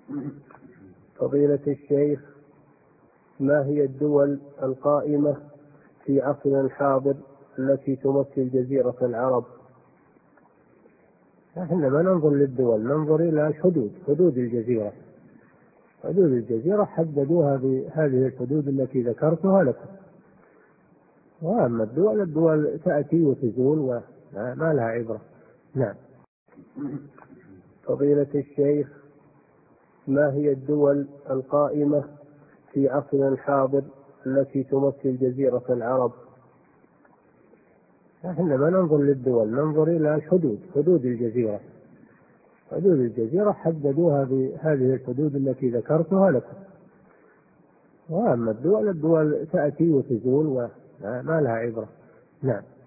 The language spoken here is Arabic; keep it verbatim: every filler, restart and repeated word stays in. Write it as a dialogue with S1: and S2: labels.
S1: فضيلة الشيخ، ما هي الدول القائمة في عصرنا الحاضر التي تمثل جزيرة العرب؟
S2: احنا ما ننظر للدول، ننظر إلى الحدود، حدود الجزيرة. حدود الجزيرة حددوها بهذه الحدود التي ذكرتها لكم، وأما الدول الدول تأتي وتزول وما لها عبرة. نعم.
S1: فضيلة الشيخ، ما هي الدول القائمة في عصرنا الحاضر التي تمثل جزيرة العرب؟
S2: احنا ما ننظر للدول، ننظر إلى الحدود، حدود الجزيرة. حدود الجزيرة حددوها بهذه الحدود التي ذكرتها لكم، وأما الدول الدول تأتي وتزول وما لها عبرة. نعم.